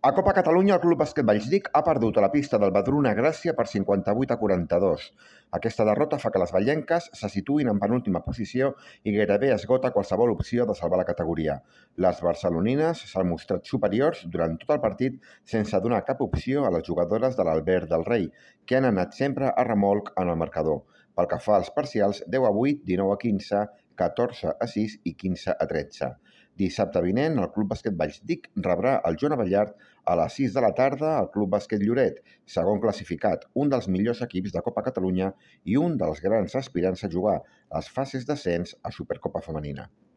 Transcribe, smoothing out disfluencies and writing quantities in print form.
A Copa Catalunya, el Club Bàsquet Vallsdic ha perdut a la pista del Badruna Gràcia per 58-42. Aquesta derrota fa que les vallenques se situïn en penúltima posició i gairebé esgota qualsevol opció de salvar la categoria. Les barcelonines s'han mostrat superiors durant tot el partit sense donar cap opció a les jugadores de l'Albert del Rei, que han anat sempre a remolc en el marcador. Pel que fa als parcials, 10-8, 19-15, 14-6 i 15-13. Dissabte vinent, el Club Bàsquet Vallsdic rebrà el Joan Abellart a les 6 de la tarda al Club Bàsquet Lloret, segon classificat, un dels millors equips de Copa Catalunya i un dels grans aspirants a jugar les fases d'ascens a Supercopa Femenina.